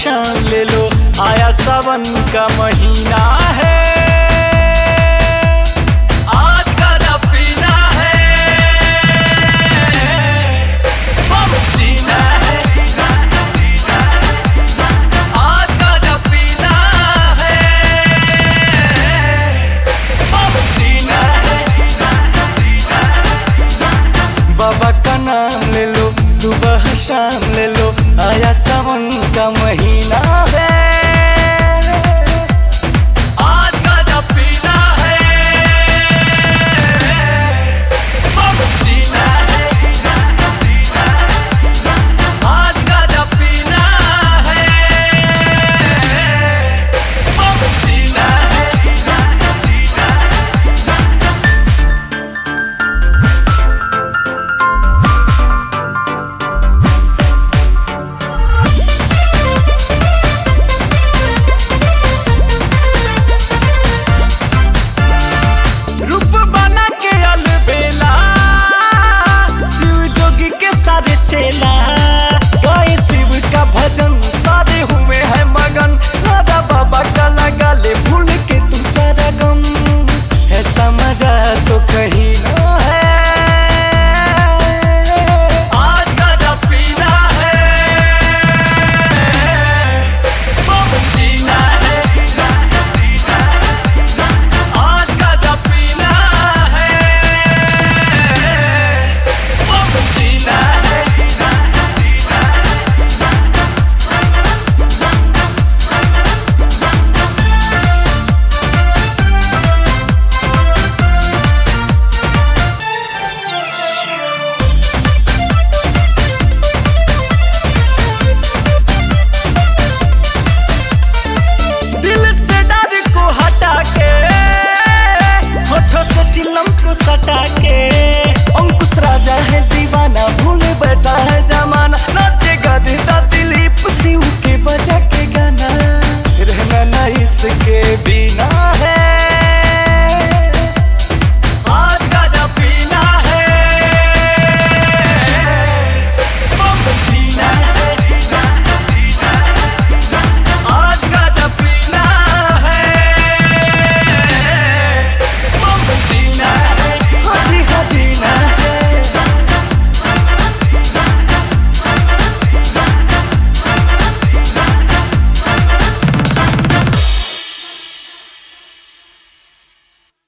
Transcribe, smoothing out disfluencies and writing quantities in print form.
शाम ले लो, आया सावन का महीना है। आज गाजा पीना है, बम जीना है। आज गाजा पीना है, बम जीना है। बाबा का नाम ले लो, सुबह शाम ले लो, आया सावन का महीना है। आज गाजा पीना है, बम जीना है। आज गाजा पीना है, बम जीना है। रूप बना के अलबेला, शिव जोगी के सारे चेला, गाए शिव का भजन, सारे हुए हैं मगन। राधा बाबा का लगा ले, भूल के तू सारा गम, ऐसा मजा तो कहीं ना है। आज गाजा पीना है, बम जीना है। आज गाजा पीना है, बम जीना है। दिल से डर को हटा के, होठों से चिलम को सटा के, अंकुश राजा है दीवाना, भूल बैठा है जमाना। नाचेगा देता दिलीप शिव के बजा के गाना, रहना ना इसके बिना है।